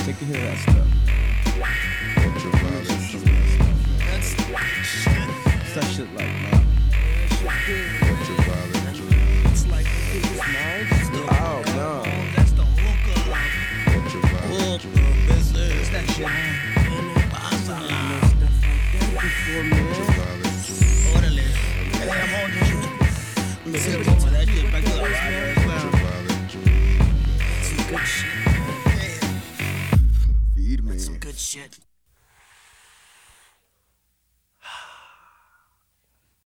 Take a hit of that stuff. What's that shit like, man? It's like it's nice. Oh no. That's the hookah. It's that shit. Órale. Let me see that shit back up. Some good shit. Feed me. Some good shit.